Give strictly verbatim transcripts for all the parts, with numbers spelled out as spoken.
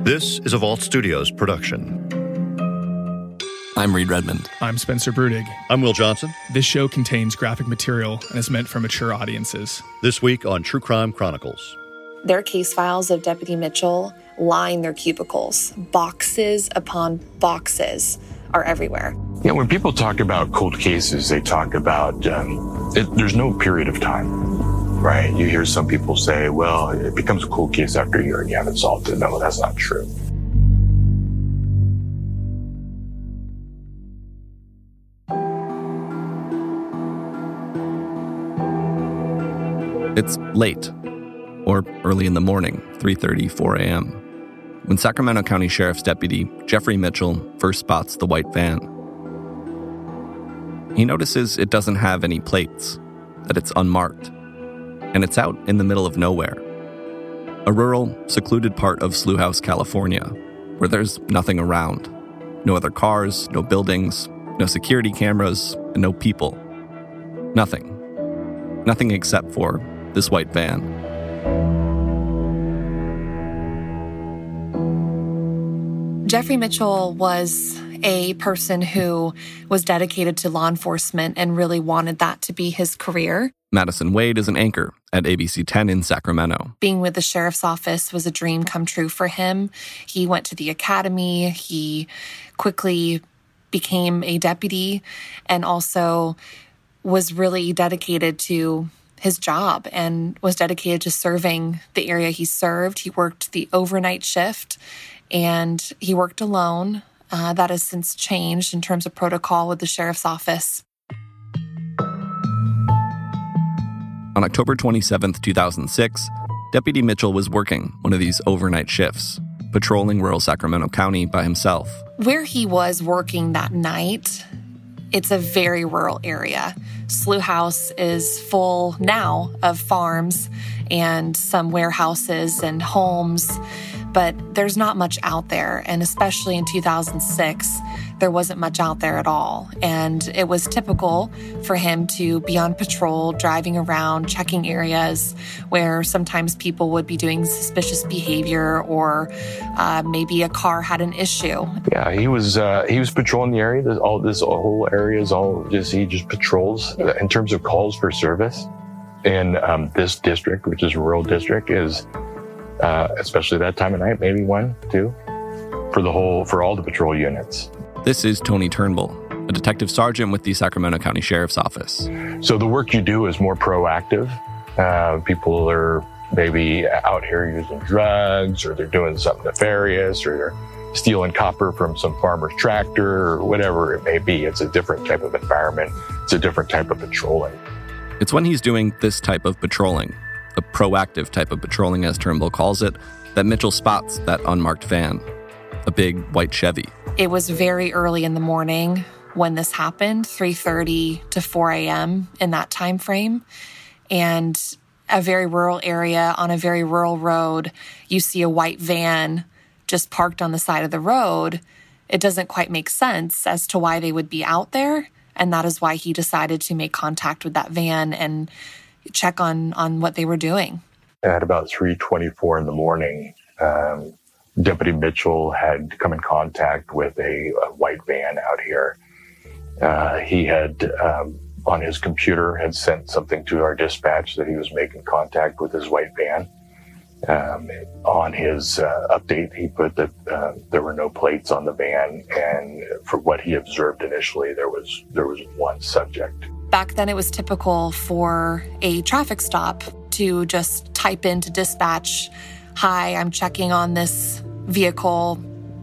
This is a Vault Studios production. I'm Reed Redmond. I'm Spencer Brudig. I'm Will Johnson. This show contains graphic material and is meant for mature audiences. This week on True Crime Chronicles. Their case files of Deputy Mitchell line their cubicles. Boxes upon boxes are everywhere. Yeah, when people talk about cold cases, they talk about um, it, there's no period of time, right? You hear some people say, well, it becomes a cold case after a year and you haven't solved it. No, that's not true. It's late, or early in the morning, three thirty, four a.m., when Sacramento County Sheriff's Deputy Jeffrey Mitchell first spots the white van. He notices it doesn't have any plates, that it's unmarked, and it's out in the middle of nowhere. A rural, secluded part of Slough House, California, where there's nothing around. No other cars, no buildings, no security cameras, and no people. Nothing. Nothing except for this white van. Jeffrey Mitchell was a person who was dedicated to law enforcement and really wanted that to be his career. Madison Wade is an anchor at A B C ten in Sacramento. Being with the sheriff's office was a dream come true for him. He went to the academy. He quickly became a deputy and also was really dedicated to his job and was dedicated to serving the area he served. He worked the overnight shift and he worked alone. Uh, that has since changed in terms of protocol with the sheriff's office. On October twenty-seventh, two thousand six, Deputy Mitchell was working one of these overnight shifts, patrolling rural Sacramento County by himself. Where he was working that night, it's a very rural area. Slough House is full now of farms and some warehouses and homes, but there's not much out there. And especially in two thousand six, there wasn't much out there at all. And it was typical for him to be on patrol, driving around, checking areas where sometimes people would be doing suspicious behavior or uh, maybe a car had an issue. Yeah, he was uh, he was patrolling the area. This, all this whole area is all just he just patrols. Yeah. In terms of calls for service in um, this district, which is a rural district, is uh, especially that time of night, maybe one, two, for the whole for all the patrol units. This is Tony Turnbull, a detective sergeant with the Sacramento County Sheriff's Office. So the work you do is more proactive. Uh, people are maybe out here using drugs, or they're doing something nefarious, or they're stealing copper from some farmer's tractor, or whatever it may be. It's a different type of environment. It's a different type of patrolling. It's when he's doing this type of patrolling, the proactive type of patrolling as Turnbull calls it, that Mitchell spots that unmarked van, a big white Chevy. It was very early in the morning when this happened, three thirty to four a.m. in that time frame. And a very rural area on a very rural road, you see a white van just parked on the side of the road. It doesn't quite make sense as to why they would be out there. And that is why he decided to make contact with that van and check on, on what they were doing. At about three twenty-four in the morning, um, Deputy Mitchell had come in contact with a, a white van out here. Uh, he had, um, on his computer, had sent something to our dispatch that he was making contact with his white van. Um, on his uh, update, he put that uh, there were no plates on the van, and for what he observed initially, there was there was one subject. Back then, it was typical for a traffic stop to just type into dispatch, "Hi, I'm checking on this vehicle.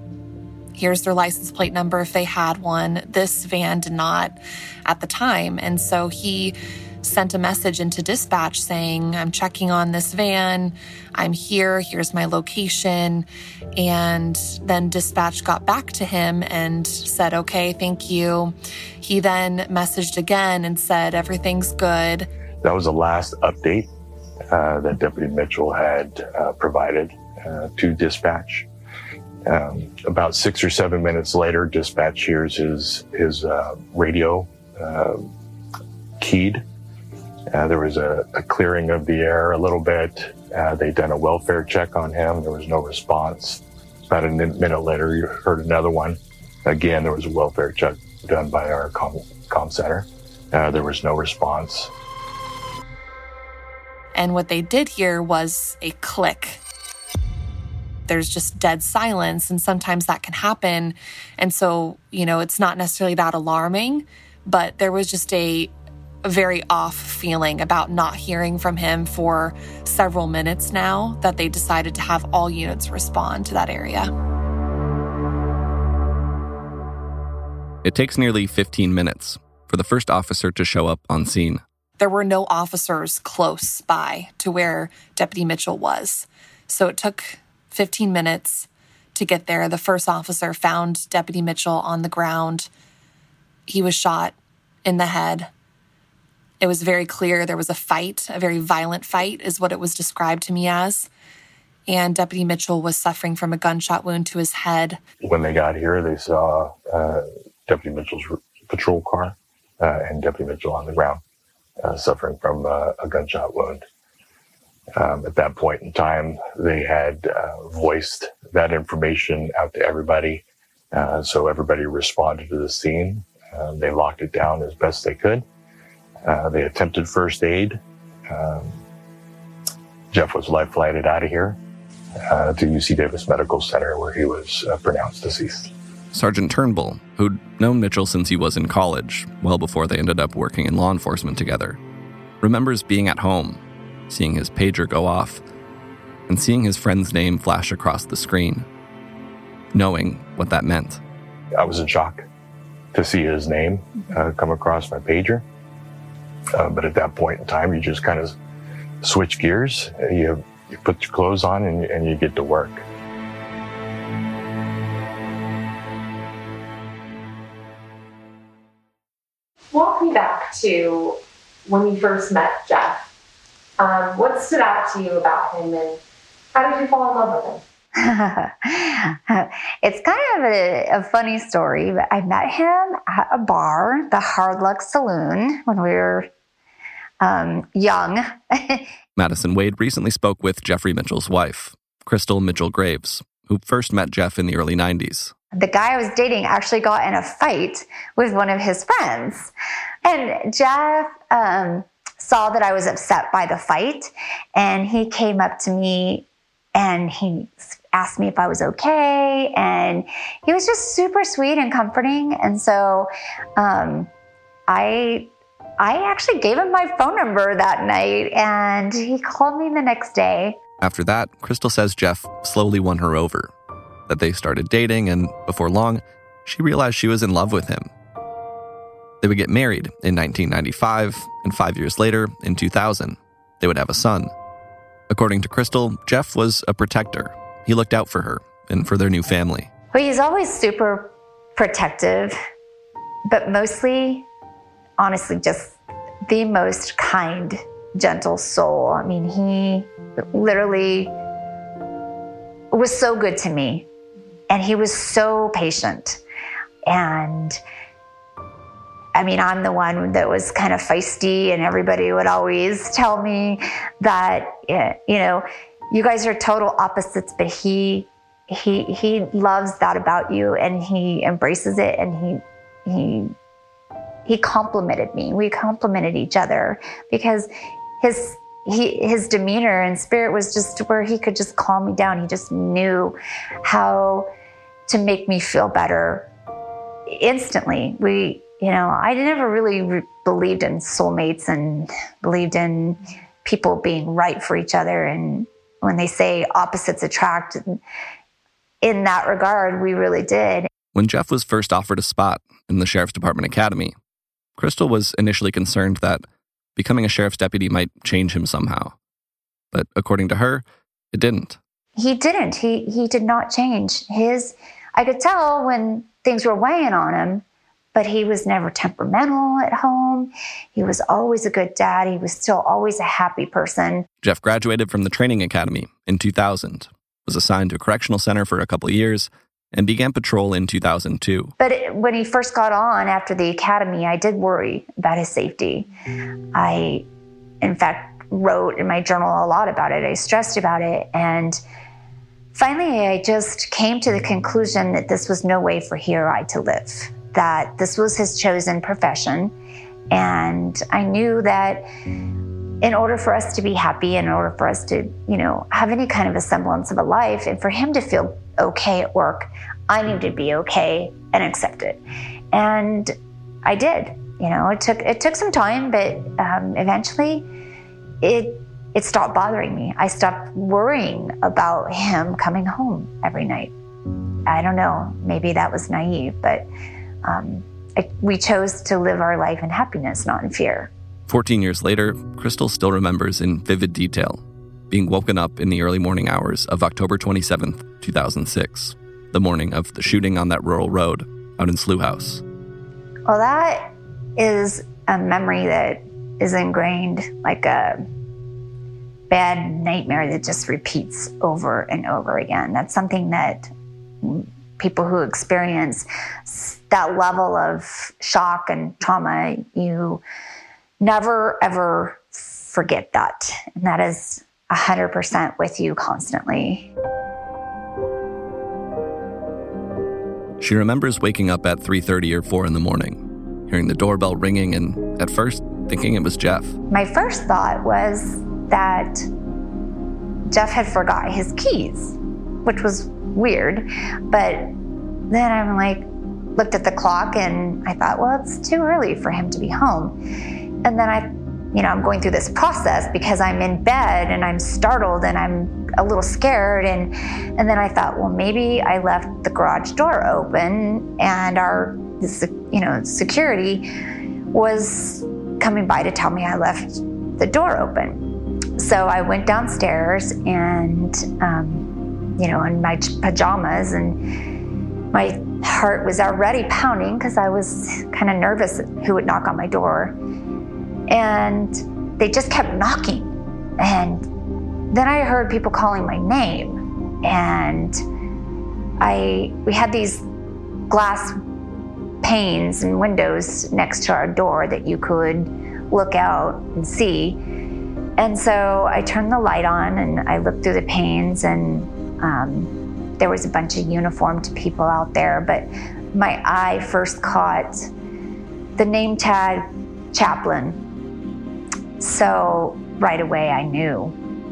Here's their license plate number if they had one." This van did not at the time. And so he sent a message into dispatch saying, "I'm checking on this van. I'm here. Here's my location." And then dispatch got back to him and said, "Okay, thank you." He then messaged again and said, "Everything's good." That was the last update uh, that Deputy Mitchell had uh, provided uh, to dispatch. Um, about six or seven minutes later, dispatch hears his his uh, radio uh, keyed. Uh, there was a, a clearing of the air a little bit. Uh, they'd done a welfare check on him. There was no response. About a minute later, you heard another one. Again, there was a welfare check done by our comm, comm center. Uh, there was no response. And what they did hear was a click. There's just dead silence, and sometimes that can happen. And so, you know, it's not necessarily that alarming, but there was just a, a very off feeling about not hearing from him for several minutes now that they decided to have all units respond to that area. It takes nearly fifteen minutes for the first officer to show up on scene. There were no officers close by to where Deputy Mitchell was. So it took fifteen minutes to get there. The first officer found Deputy Mitchell on the ground. He was shot in the head. It was very clear there was a fight, a very violent fight is what it was described to me as. And Deputy Mitchell was suffering from a gunshot wound to his head. When they got here, they saw uh, Deputy Mitchell's patrol car uh, and Deputy Mitchell on the ground, uh, suffering from uh, a gunshot wound. Um, at that point in time, they had uh, voiced that information out to everybody. Uh, so everybody responded to the scene. Uh, they locked it down as best they could. Uh, they attempted first aid. Um, Jeff was life flighted out of here uh, to U C Davis Medical Center, where he was uh, pronounced deceased. Sergeant Turnbull, who'd known Mitchell since he was in college, well before they ended up working in law enforcement together, remembers being at home, seeing his pager go off, and seeing his friend's name flash across the screen, knowing what that meant. I was in shock to see his name uh, come across my pager. Uh, but at that point in time, you just kind of switch gears. You, you put your clothes on and, and you get to work. Walk me back to when you first met Jeff. Um, what stood out to you about him, and how did you fall in love with him? It's kind of a, a funny story, but I met him at a bar, the Hard Luck Saloon, when we were um, young. Madison Wade recently spoke with Jeffrey Mitchell's wife, Crystal Mitchell Graves, who first met Jeff in the early nineties. The guy I was dating actually got in a fight with one of his friends. And Jeff um, saw that I was upset by the fight, and he came up to me and he asked me if I was okay. And he was just super sweet and comforting. And so um, I I actually gave him my phone number that night, and he called me the next day. After that, Crystal says Jeff slowly won her over, that they started dating, and before long, she realized she was in love with him. They would get married in nineteen ninety-five, and five years later, in two thousand, they would have a son. According to Crystal, Jeff was a protector. He looked out for her and for their new family. Well, he's always super protective, but mostly, honestly, just the most kind, gentle soul. I mean, he literally was so good to me, and he was so patient. And I mean, I'm the one that was kind of feisty, and everybody would always tell me that, you know, you guys are total opposites, but he he he loves that about you, and he embraces it, and he he he complimented me. We complimented each other because his he his demeanor and spirit was just where he could just calm me down. He just knew how to make me feel better instantly. We You know, I never really re- believed in soulmates and believed in people being right for each other. And when they say opposites attract, in that regard, we really did. When Jeff was first offered a spot in the Sheriff's Department Academy, Crystal was initially concerned that becoming a sheriff's deputy might change him somehow. But according to her, it didn't. He didn't. He he did not change. His, I could tell when things were weighing on him, but he was never temperamental at home. He was always a good dad. He was still always a happy person. Jeff graduated from the training academy in two thousand, was assigned to a correctional center for a couple of years, and began patrol in two thousand two. But it, when he first got on after the academy, I did worry about his safety. I, in fact, wrote in my journal a lot about it. I stressed about it. And finally, I just came to the conclusion that this was no way for he or I to live, that this was his chosen profession. And I knew that in order for us to be happy, in order for us to, you know, have any kind of a semblance of a life, and for him to feel okay at work, I needed to be okay and accept it. And I did. You know, it took it took some time, but um, eventually it it stopped bothering me. I stopped worrying about him coming home every night. I don't know, maybe that was naive, but um, I, we chose to live our life in happiness, not in fear. Fourteen years later, Crystal still remembers in vivid detail being woken up in the early morning hours of October twenty-seventh, two thousand six, the morning of the shooting on that rural road out in Slough House. Well, that is a memory that is ingrained like a bad nightmare that just repeats over and over again. That's something that people who experience that level of shock and trauma, you never, ever forget that. And that is one hundred percent with you constantly. She remembers waking up at three thirty or four in the morning, hearing the doorbell ringing and, at first, thinking it was Jeff. My first thought was that Jeff had forgot his keys, which was weird. But then I'm like, looked at the clock and I thought, well, it's too early for him to be home. And then I, you know, I'm going through this process because I'm in bed and I'm startled and I'm a little scared. And, and then I thought, well, maybe I left the garage door open and our, you know, security was coming by to tell me I left the door open. So I went downstairs and, um, you know, in my pajamas, and my heart was already pounding because I was kind of nervous who would knock on my door. And they just kept knocking. And then I heard people calling my name. And I we had these glass panes and windows next to our door that you could look out and see. And so I turned the light on and I looked through the panes, and um, there was a bunch of uniformed people out there. But my eye first caught the name tag Chaplain. So right away I knew.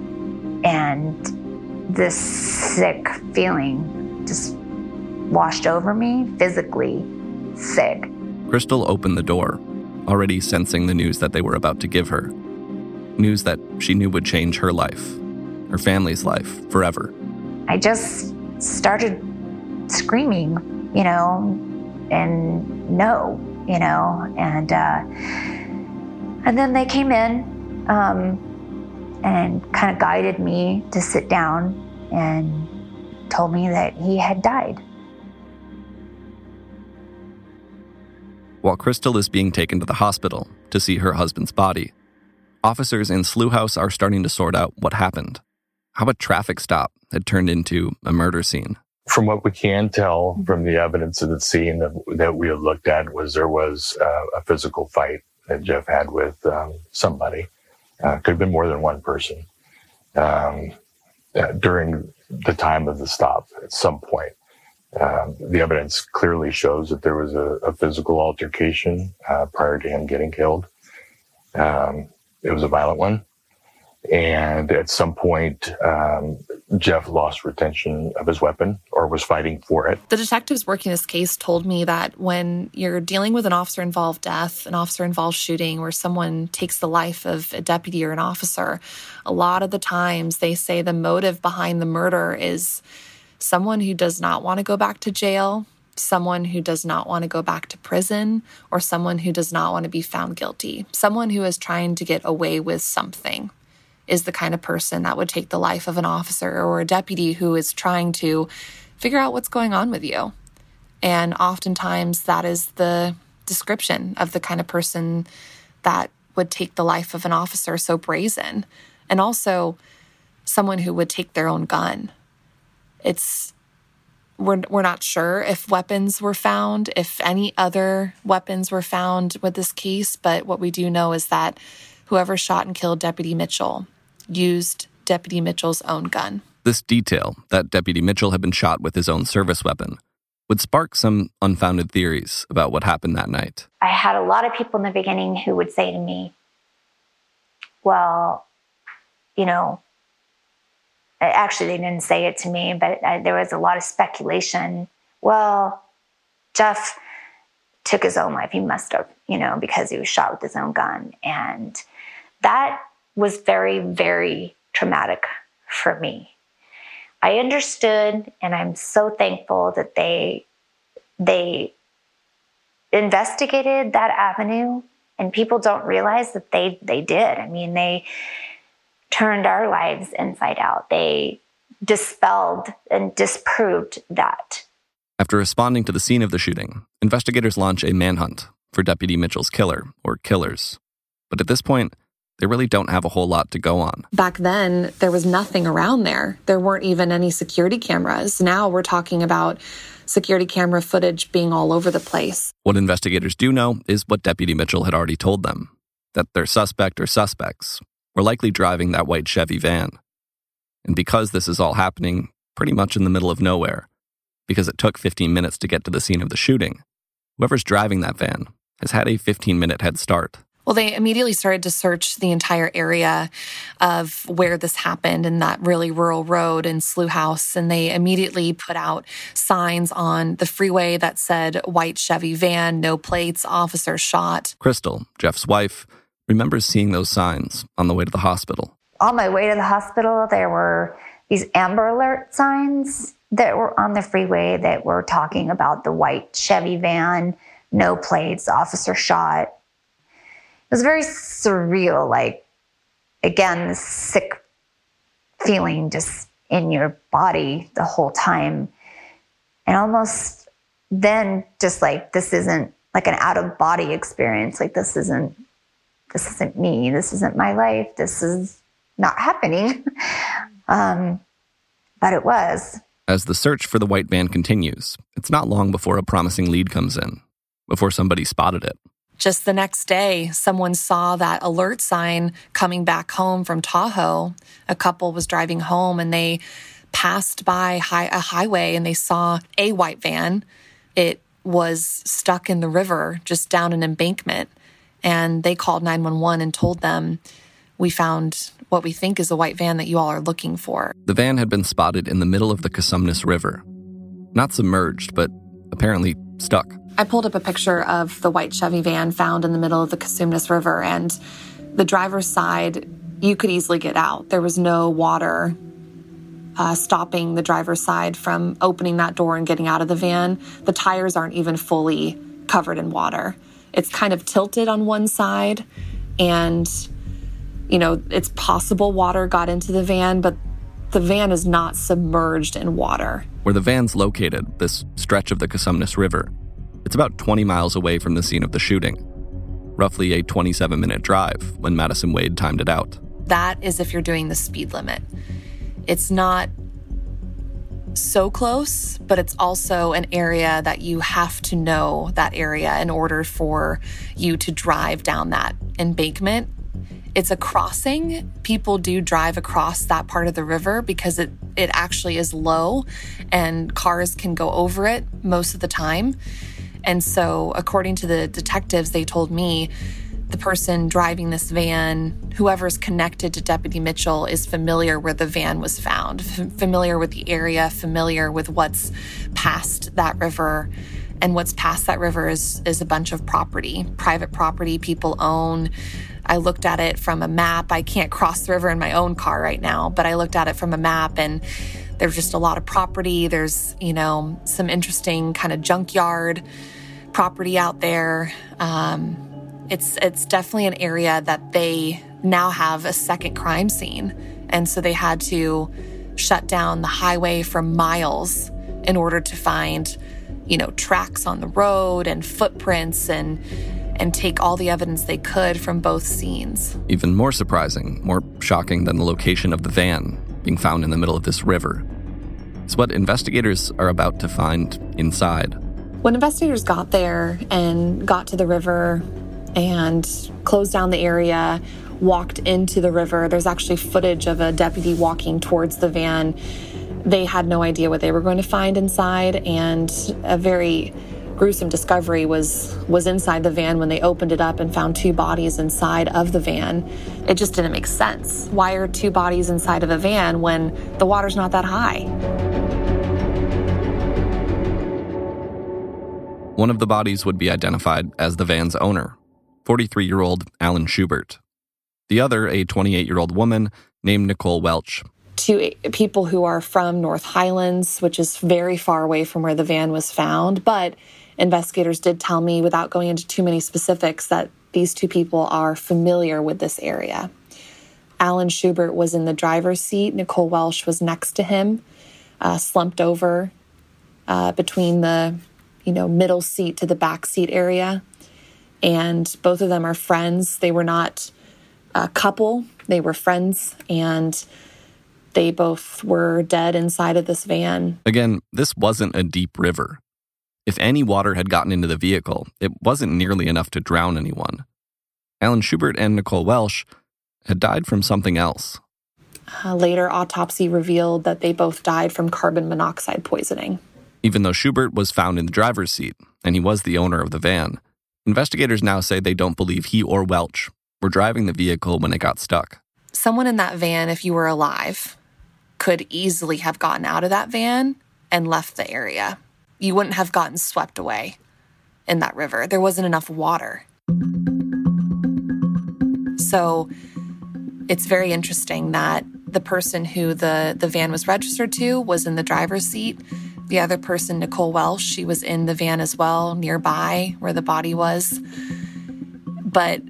And this sick feeling just washed over me, physically sick. Crystal opened the door, already sensing the news that they were about to give her. News that she knew would change her life, her family's life, forever. I just started screaming, you know, and no, you know, and uh, and then they came in um, and kind of guided me to sit down and told me that he had died. While Crystal is being taken to the hospital to see her husband's body, officers in Slough House are starting to sort out what happened, how a traffic stop had turned into a murder scene. From what we can tell from the evidence of the scene that, that we had looked at was there was uh, a physical fight that Jeff had with um, somebody. Uh, could have been more than one person um, uh, during the time of the stop at some point. Um, the evidence clearly shows that there was a, a physical altercation uh, prior to him getting killed. Um, it was a violent one. And at some point, um, Jeff lost retention of his weapon or was fighting for it. The detectives working this case told me that when you're dealing with an officer-involved death, an officer-involved shooting, where someone takes the life of a deputy or an officer, a lot of the times they say the motive behind the murder is someone who does not want to go back to jail, someone who does not want to go back to prison, or someone who does not want to be found guilty. Someone who is trying to get away with something is the kind of person that would take the life of an officer or a deputy who is trying to figure out what's going on with you. And oftentimes that is the description of the kind of person that would take the life of an officer so brazen. And also someone who would take their own gun. It's, we're, we're not sure if weapons were found, if any other weapons were found with this case, but what we do know is that whoever shot and killed Deputy Mitchell used Deputy Mitchell's own gun. This detail, that Deputy Mitchell had been shot with his own service weapon, would spark some unfounded theories about what happened that night. I had a lot of people in the beginning who would say to me, well, you know, actually they didn't say it to me, but I, there was a lot of speculation. Well, Jeff took his own life. He must have, you know, because he was shot with his own gun. And that was very, very traumatic for me. I understood, and I'm so thankful that they they investigated that avenue, and people don't realize that they they did. I mean, they turned our lives inside out. They dispelled and disproved that. After responding to the scene of the shooting, investigators launch a manhunt for Deputy Mitchell's killer, or killers. But at this point, they really don't have a whole lot to go on. Back then, there was nothing around there. There weren't even any security cameras. Now we're talking about security camera footage being all over the place. What investigators do know is what Deputy Mitchell had already told them, that their suspect or suspects were likely driving that white Chevy van. And because this is all happening pretty much in the middle of nowhere, because it took fifteen minutes to get to the scene of the shooting, whoever's driving that van has had a fifteen-minute head start. Well, they immediately started to search the entire area of where this happened in that really rural road in Slough House, and they immediately put out signs on the freeway that said white Chevy van, no plates, officer shot. Crystal, Jeff's wife, remembers seeing those signs on the way to the hospital. On my way to the hospital, there were these Amber Alert signs that were on the freeway that were talking about the white Chevy van, no plates, officer shot. It was very surreal, like, again, this sick feeling just in your body the whole time. And almost then just like, this isn't like an out-of-body experience. Like, this isn't, this isn't me. This isn't my life. This is not happening. um, but it was. As the search for the white van continues, it's not long before a promising lead comes in, before somebody spotted it. Just the next day, someone saw that alert sign coming back home from Tahoe. A couple was driving home and they passed by high, a highway and they saw a white van. It was stuck in the river, just down an embankment. And they called nine one one and told them, we found what we think is a white van that you all are looking for. The van had been spotted in the middle of the Cosumnes River. Not submerged, but apparently stuck. I pulled up a picture of the white Chevy van found in the middle of the Cosumnes River, and the driver's side, you could easily get out. There was no water uh, stopping the driver's side from opening that door and getting out of the van. The tires aren't even fully covered in water. It's kind of tilted on one side, and, you know, it's possible water got into the van, but the van is not submerged in water. Where the van's located, this stretch of the Cosumnes River, it's about twenty miles away from the scene of the shooting. Roughly a twenty-seven minute drive when Madison Wade timed it out. That is if you're doing the speed limit. It's not so close, but it's also an area that you have to know that area in order for you to drive down that embankment. It's a crossing. People do drive across that part of the river because it, it actually is low and cars can go over it most of the time. And so, according to the detectives, they told me the person driving this van, whoever's connected to Deputy Mitchell, is familiar where the van was found, f- familiar with the area, familiar with what's past that river. And what's past that river is, is a bunch of property, private property people own. I looked at it from a map. I can't cross the river in my own car right now, but I looked at it from a map and there's just a lot of property. There's, you know, some interesting kind of junkyard property out there. Um, it's it's definitely an area that they now have a second crime scene. And so they had to shut down the highway for miles in order to find, you know, tracks on the road and footprints and and take all the evidence they could from both scenes. Even more surprising, more shocking than the location of the van being found in the middle of this river is what investigators are about to find inside. When investigators got there and got to the river and closed down the area, walked into the river. There's actually footage of a deputy walking towards the van. They had no idea what they were going to find inside, and a very gruesome discovery was was inside the van when they opened it up and found two bodies inside of the van. It just didn't make sense. Why are two bodies inside of a van when the water's not that high? One of the bodies would be identified as the van's owner, forty-three-year-old Alan Schubert. The other, a twenty-eight-year-old woman named Nicole Welch. Two people who are from North Highlands, which is very far away from where the van was found, but investigators did tell me, without going into too many specifics, that these two people are familiar with this area. Alan Schubert was in the driver's seat. Nicole Welch was next to him, uh, slumped over uh, between the you know, middle seat to the back seat area. And both of them are friends. They were not a couple. They were friends, and they both were dead inside of this van. Again, this wasn't a deep river. If any water had gotten into the vehicle, it wasn't nearly enough to drown anyone. Alan Schubert and Nicole Welch had died from something else. Uh, later, autopsy revealed that they both died from carbon monoxide poisoning. Even though Schubert was found in the driver's seat, and he was the owner of the van, investigators now say they don't believe he or Welch were driving the vehicle when it got stuck. Someone in that van, if you were alive, could easily have gotten out of that van and left the area. You wouldn't have gotten swept away in that river. There wasn't enough water. So it's very interesting that the person who the, the van was registered to was in the driver's seat. The other person, Nicole Welch, she was in the van as well, nearby where the body was. But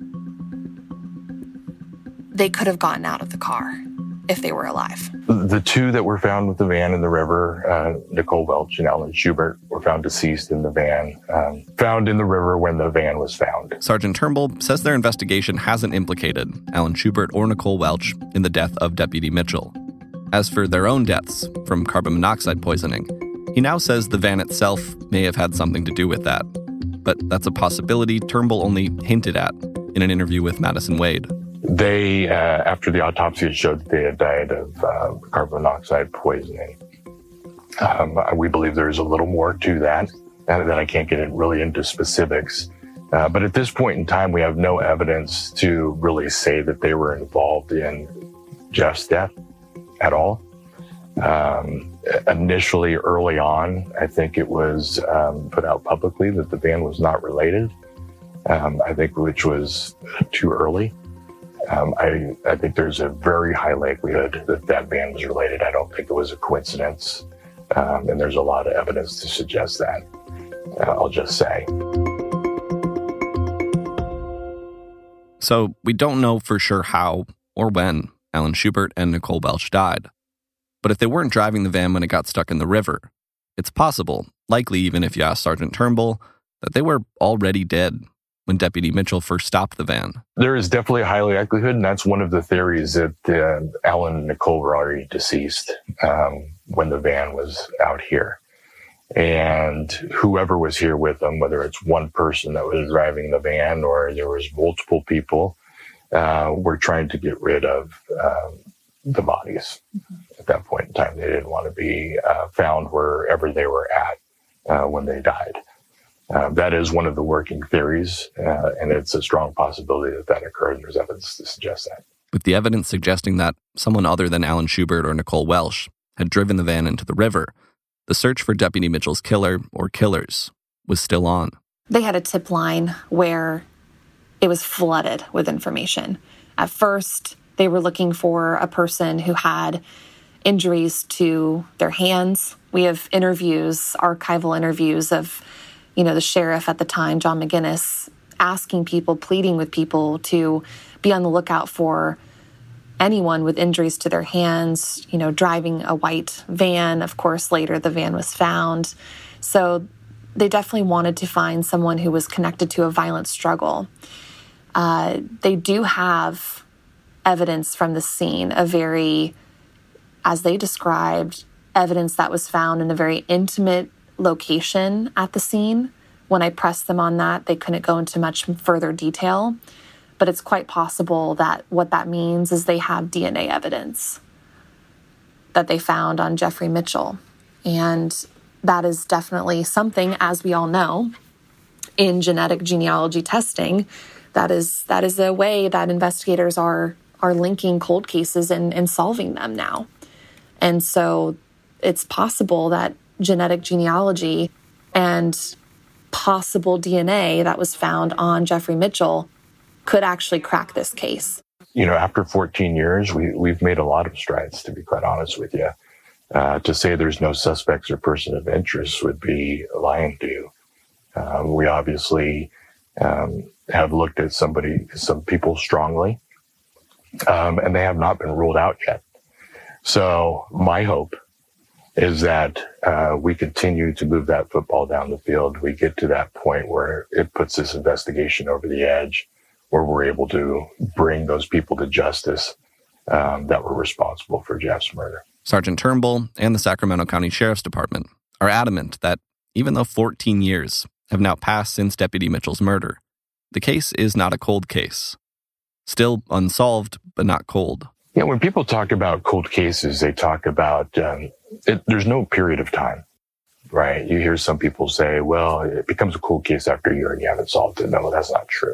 they could have gotten out of the car if they were alive. The two that were found with the van in the river, uh, Nicole Welch and Alan Schubert, were found deceased in the van, um, found in the river when the van was found. Sergeant Turnbull says their investigation hasn't implicated Alan Schubert or Nicole Welch in the death of Deputy Mitchell. As for their own deaths from carbon monoxide poisoning, he now says the van itself may have had something to do with that. But that's a possibility Turnbull only hinted at in an interview with Madison Wade. They, uh, after the autopsy showed that they had died of uh, carbon monoxide poisoning. Um, we believe there's a little more to that, and that I can't get it really into specifics. Uh, but at this point in time, we have no evidence to really say that they were involved in Jeff's death at all. Um, initially, early on, I think it was um, put out publicly that the van was not related, um, I think, which was too early. Um, I, I think there's a very high likelihood that that van was related. I don't think it was a coincidence, um, and there's a lot of evidence to suggest that, uh, I'll just say. So we don't know for sure how or when Alan Schubert and Nicole Welch died. But if they weren't driving the van when it got stuck in the river, it's possible, likely even if you ask Sergeant Turnbull, that they were already dead when Deputy Mitchell first stopped the van. There is definitely a high likelihood, and that's one of the theories, that uh, Alan and Nicole were already deceased um, when the van was out here. And whoever was here with them, whether it's one person that was driving the van or there was multiple people, uh, were trying to get rid of um, the bodies. Mm-hmm. At that point in time, they didn't want to be uh, found wherever they were at uh, when they died. Uh, that is one of the working theories, uh, and it's a strong possibility that that occurred, and there's evidence to suggest that. With the evidence suggesting that someone other than Alan Schubert or Nicole Welch had driven the van into the river, the search for Deputy Mitchell's killer or killers was still on. They had a tip line where it was flooded with information. At first, they were looking for a person who had injuries to their hands. We have interviews, archival interviews of, you know, the sheriff at the time, John McGinnis, asking people, pleading with people to be on the lookout for anyone with injuries to their hands, you know, driving a white van. Of course, later the van was found. So they definitely wanted to find someone who was connected to a violent struggle. Uh, they do have evidence from the scene, a very, as they described, evidence that was found in a very intimate location at the scene. When I pressed them on that, they couldn't go into much further detail. but it's quite possible that what that means is they have D N A evidence that they found on Jeffrey Mitchell. And that is definitely something, as we all know, in genetic genealogy testing, that is that is a way that investigators are are linking cold cases and, and solving them now. And so it's possible that genetic genealogy and possible D N A that was found on Jeffrey Mitchell could actually crack this case. You know, after fourteen years, we, we've made a lot of strides, to be quite honest with you. Uh, to say there's no suspects or person of interest would be lying to you. Um, we obviously um, have looked at somebody, some people strongly, um, and they have not been ruled out yet. So my hope is that uh, we continue to move that football down the field. We get to that point where it puts this investigation over the edge, where we're able to bring those people to justice um, that were responsible for Jeff's murder. Sergeant Turnbull and the Sacramento County Sheriff's Department are adamant that even though fourteen years have now passed since Deputy Mitchell's murder, the case is not a cold case. Still unsolved, but not cold. Yeah, when people talk about cold cases, they talk about um, it, there's no period of time, right? You hear some people say, well, it becomes a cold case after a year and you haven't solved it. No, that's not true.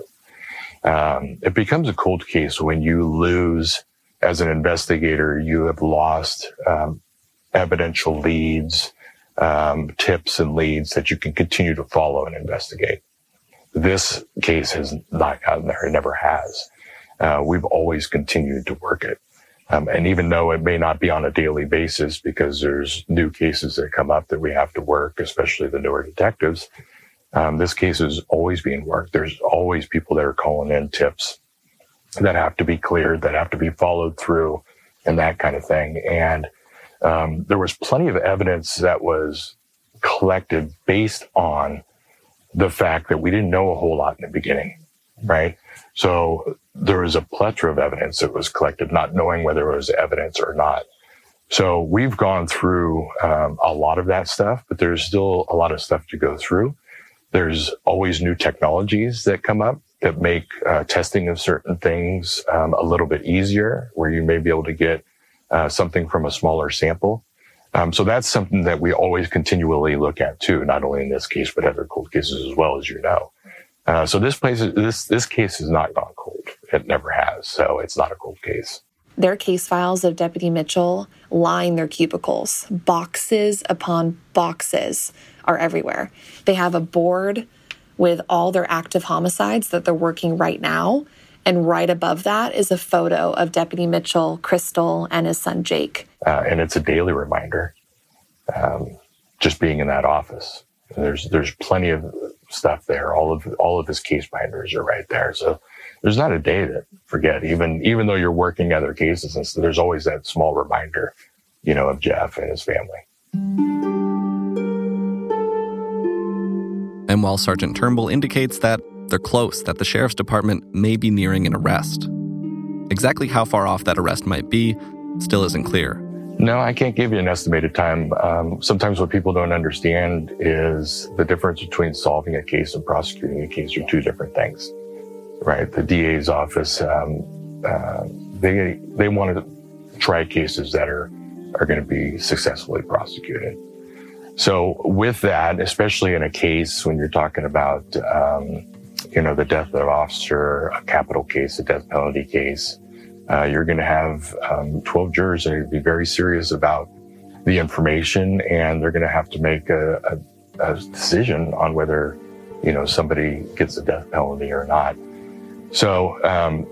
Um, it becomes a cold case when you lose, as an investigator, you have lost um, evidential leads, um, tips and leads that you can continue to follow and investigate. This case has not gotten there. It never has. Uh, we've always continued to work it. Um, and even though it may not be on a daily basis because there's new cases that come up that we have to work, especially the newer detectives, um, this case is always being worked. There's always people that are calling in tips that have to be cleared, that have to be followed through, and that kind of thing. And um, there was plenty of evidence that was collected based on the fact that we didn't know a whole lot in the beginning, right? So there was a plethora of evidence that was collected, not knowing whether it was evidence or not. So we've gone through um, a lot of that stuff, but there's still a lot of stuff to go through. There's always new technologies that come up that make uh, testing of certain things um, a little bit easier, where you may be able to get uh, something from a smaller sample. Um, so that's something that we always continually look at too, not only in this case, but other cold cases as well, as you know. Uh, so this place, this this case has not gone cold. It never has. So it's not a cold case. Their case files of Deputy Mitchell line their cubicles. Boxes upon boxes are everywhere. They have a board with all their active homicides that they're working right now. And right above that is a photo of Deputy Mitchell, Crystal, and his son, Jake. Uh, and it's a daily reminder, um, just being in that office. And there's there's plenty of stuff there. All of all of his case binders are right there. So there's not a day that forget, even even though you're working other cases, and so there's always that small reminder, you know, of Jeff and his family. And while Sergeant Turnbull indicates that they're close, that the Sheriff's Department may be nearing an arrest, exactly how far off that arrest might be still isn't clear. No, I can't give you an estimated time. Um, sometimes what people don't understand is the difference between solving a case and prosecuting a case are two different things, right? The D A's office, um, uh, they they want to try cases that are are going to be successfully prosecuted. So with that, especially in a case when you're talking about, um, you know, the death of an officer, a capital case, a death penalty case, uh, you're going to have um, twelve jurors that are going to be very serious about the information, and they're going to have to make a, a, a decision on whether, you know, somebody gets a death penalty or not. So um,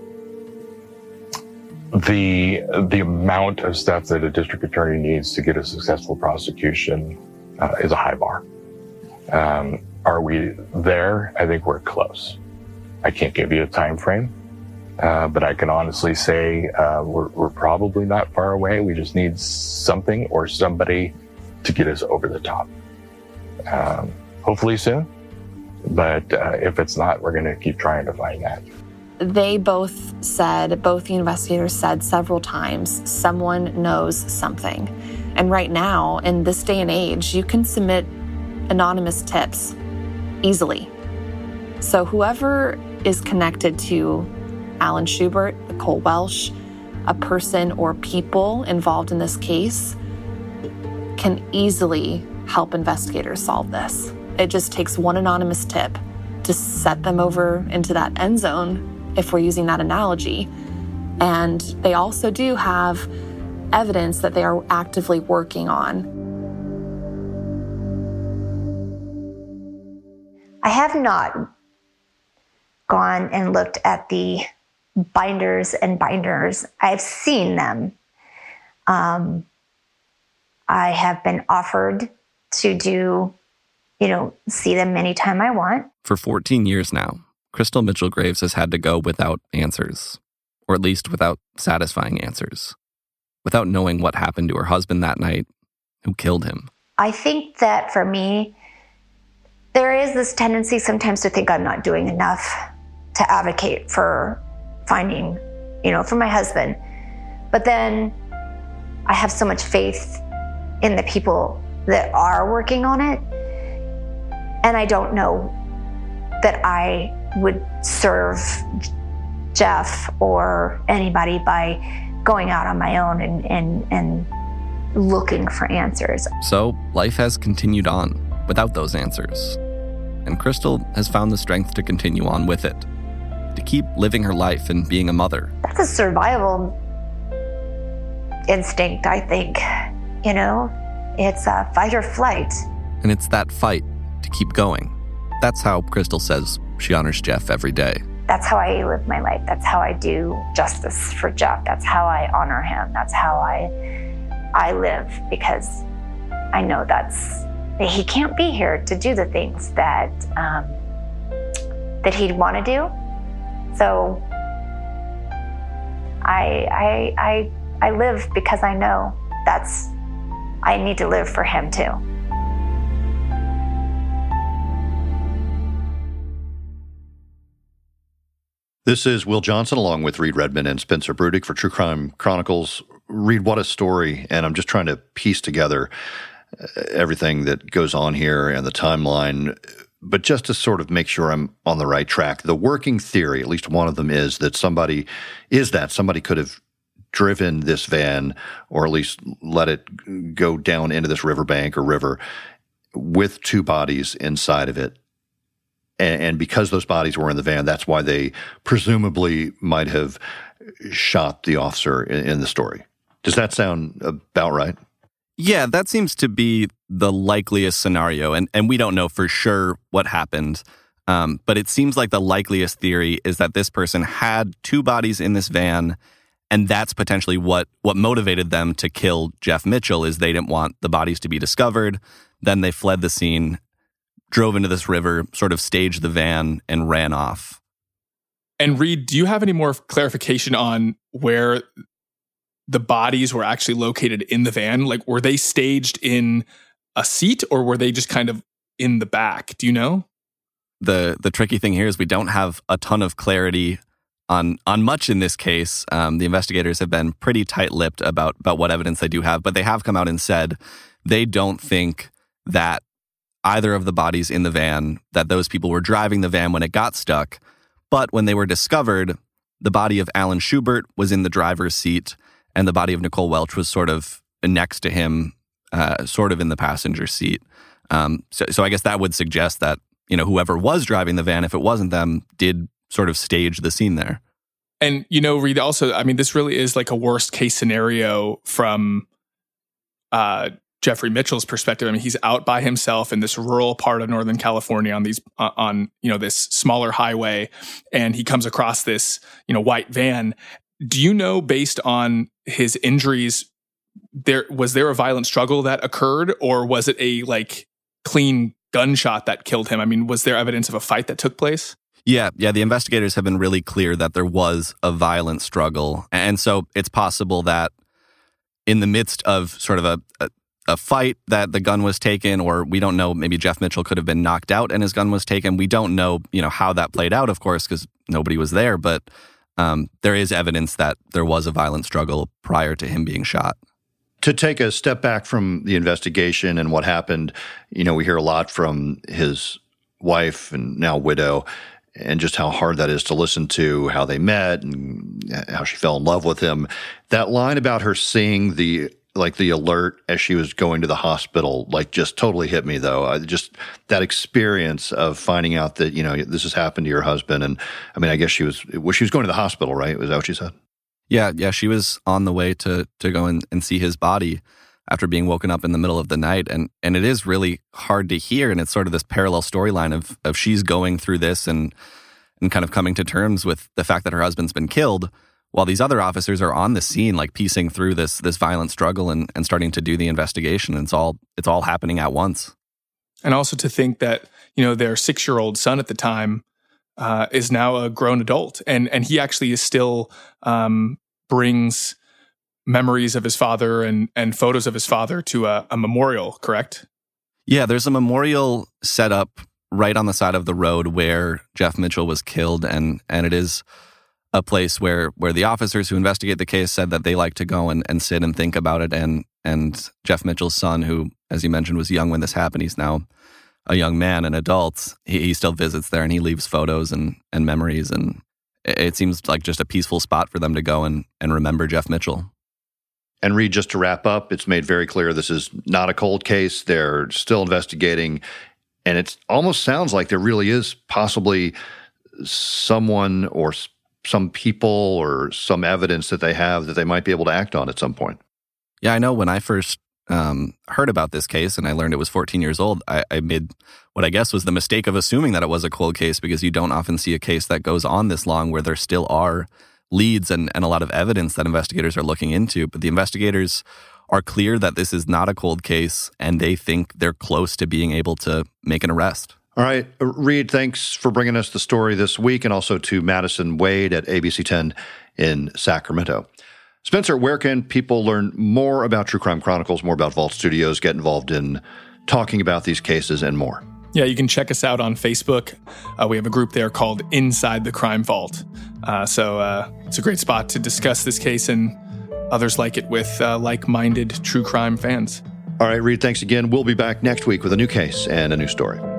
the the amount of stuff that a district attorney needs to get a successful prosecution Uh, is a high bar. Um, are we there? I think we're close. I can't give you a time frame, uh, but I can honestly say uh, we're, we're probably not far away. We just need something or somebody to get us over the top. Um, hopefully soon, but uh, if it's not, we're going to keep trying to find that. They both said, both the investigators said several times, someone knows something. And right now, in this day and age, you can submit anonymous tips easily. So whoever is connected to Alan Schubert, Nicole Welch, a person or people involved in this case can easily help investigators solve this. It just takes one anonymous tip to set them over into that end zone, if we're using that analogy. And they also do have evidence that they are actively working on. I have not gone and looked at the binders and binders. I've seen them. Um, I have been offered to do, you know, see them anytime I want. For fourteen years now, Crystal Mitchell Graves has had to go without answers, or at least without satisfying answers, without knowing what happened to her husband that night, who killed him. I think that for me, there is this tendency sometimes to think I'm not doing enough to advocate for finding, you know, for my husband. But then I have so much faith in the people that are working on it. And I don't know that I would serve Jeff or anybody by going out on my own and, and, and looking for answers. So life has continued on without those answers. And Crystal has found the strength to continue on with it, to keep living her life and being a mother. That's a survival instinct, I think. You know, it's a fight or flight. And it's that fight to keep going. That's how Crystal says she honors Jeff every day. That's how I live my life. That's how I do justice for Jeff. That's how I honor him. That's how I I live, because I know that's that he can't be here to do the things that um, that he'd want to do. So I I I I live because I know that's I need to live for him too. This is Will Johnson, along with Reed Redman and Spencer Brudig for True Crime Chronicles. Reed, what a story. And I'm just trying to piece together everything that goes on here and the timeline. But just to sort of make sure I'm on the right track, the working theory, at least one of them, is that somebody is that somebody could have driven this van, or at least let it go down into this riverbank or river with two bodies inside of it. And, and because those bodies were in the van, that's why they presumably might have shot the officer in, in the story. Does that sound about right? Yeah, that seems to be the likeliest scenario. And, and we don't know for sure what happened. Um, but it seems like the likeliest theory is that this person had two bodies in this van, and that's potentially what, what motivated them to kill Jeff Mitchell, is they didn't want the bodies to be discovered. Then they fled the scene, drove into this river, sort of staged the van, and ran off. And Reed, do you have any more clarification on where the bodies were actually located in the van? Like, were they staged in a seat, or were they just kind of in the back? Do you know? The the tricky thing here is we don't have a ton of clarity on on much in this case. Um, the investigators have been pretty tight-lipped about, about what evidence they do have, but they have come out and said they don't think that either of the bodies in the van, that those people were driving the van when it got stuck. But when they were discovered, the body of Alan Schubert was in the driver's seat, and the body of Nicole Welch was sort of next to him, uh, sort of in the passenger seat. Um, so, so I guess that would suggest that, you know, whoever was driving the van, if it wasn't them, did sort of stage the scene there. And, you know, Reed, also, I mean, this really is like a worst case scenario from uh, Jeffrey Mitchell's perspective. I mean, he's out by himself in this rural part of Northern California on these, uh, on, you know, this smaller highway, and he comes across this, you know, white van. Do you know, based on his injuries, there was there a violent struggle that occurred, or was it a like clean gunshot that killed him? I mean, was there evidence of a fight that took place? Yeah, yeah. The investigators have been really clear that there was a violent struggle. And so it's possible that in the midst of sort of a, a, a fight that the gun was taken, or we don't know, maybe Jeff Mitchell could have been knocked out and his gun was taken. We don't know, you know, how that played out, of course, because nobody was there. But um, there is evidence that there was a violent struggle prior to him being shot. To take a step back from the investigation and what happened, you know, we hear a lot from his wife and now widow, and just how hard that is to listen to, how they met and how she fell in love with him. That line about her seeing the like the alert as she was going to the hospital, like just totally hit me though. I just, that experience of finding out that, you know, this has happened to your husband. And I mean, I guess she was, well, she was going to the hospital, right? Was that what she said? Yeah. Yeah. She was on the way to, to go and, and see his body after being woken up in the middle of the night. And, and it is really hard to hear. And it's sort of this parallel storyline of, of she's going through this and, and kind of coming to terms with the fact that her husband's been killed, while these other officers are on the scene, like piecing through this this violent struggle and, and starting to do the investigation. And it's all it's all happening at once. And also to think that, you know, their six-year-old son at the time uh, is now a grown adult, and and he actually is still um, brings memories of his father and and photos of his father to a, a memorial. Correct? Yeah, there's a memorial set up right on the side of the road where Jeff Mitchell was killed, and and it is a place where where the officers who investigate the case said that they like to go and, and sit and think about it. And and Jeff Mitchell's son, who, as you mentioned, was young when this happened, he's now a young man, an adult. He, he still visits there and he leaves photos and, and memories. And it, it seems like just a peaceful spot for them to go and, and remember Jeff Mitchell. And Reed, just to wrap up, it's made very clear this is not a cold case. They're still investigating. And it almost sounds like there really is possibly someone or some people or some evidence that they have that they might be able to act on at some point. Yeah, I know when I first um, heard about this case and I learned it was fourteen years old, I, I made what I guess was the mistake of assuming that it was a cold case, because you don't often see a case that goes on this long where there still are leads and, and a lot of evidence that investigators are looking into. But the investigators are clear that this is not a cold case, and they think they're close to being able to make an arrest. All right, Reed, thanks for bringing us the story this week, and also to Madison Wade at A B C ten in Sacramento. Spencer, where can people learn more about True Crime Chronicles, more about Vault Studios, get involved in talking about these cases and more? Yeah, you can check us out on Facebook. Uh, we have a group there called Inside the Crime Vault. Uh, so uh, it's a great spot to discuss this case and others like it with uh, like-minded true crime fans. All right, Reed, thanks again. We'll be back next week with a new case and a new story.